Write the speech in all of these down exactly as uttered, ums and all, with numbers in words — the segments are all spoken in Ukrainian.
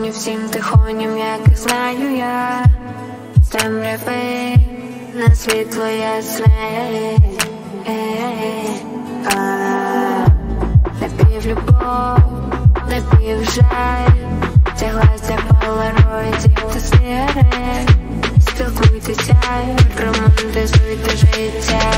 дзвоню всім тихоням, як і знаю я. З темряви на світло ясне. Напівлюбов, напівжаль, тяглася полароїдів та сигарет. Спілкуйтеся, романтизуйте життя.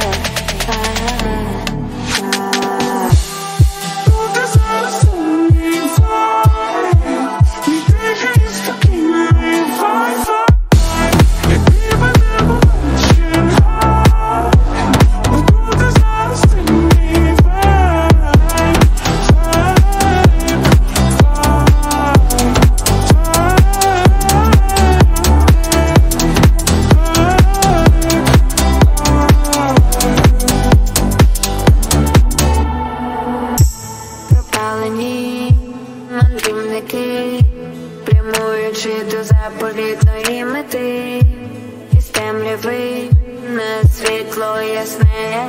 Мандрівники, прямуючи до заповітної мети, із темряви на світло ясне.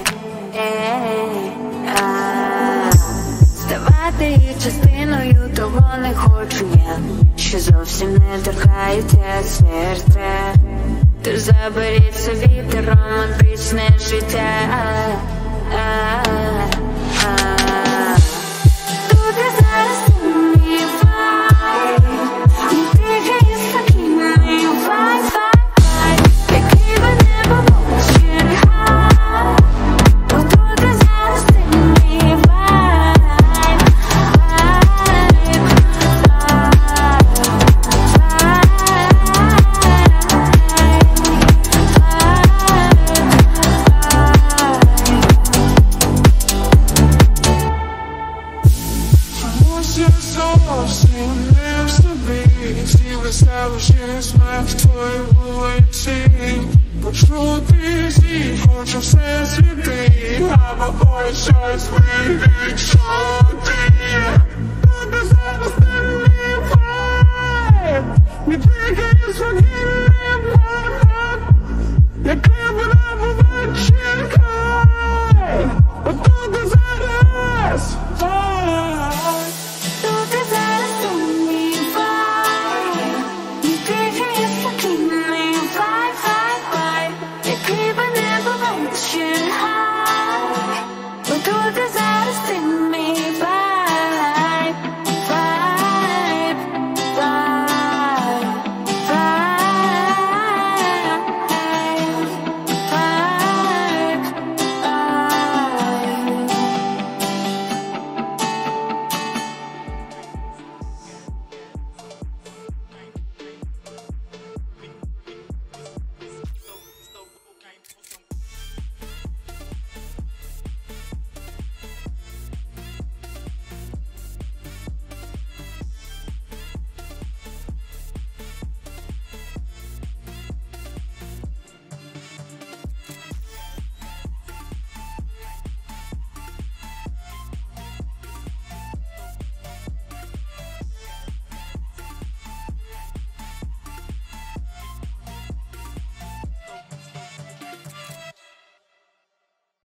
Ставати її частиною того не хочу я, що зовсім не торкається серця. Тож заберіть собі те романтичне життя. Establishing смерть твої вулиці. Почну пісні, хочу все світи, або ой щось вирішити. Тут зараз ти не вай, не тільки з вогнем, який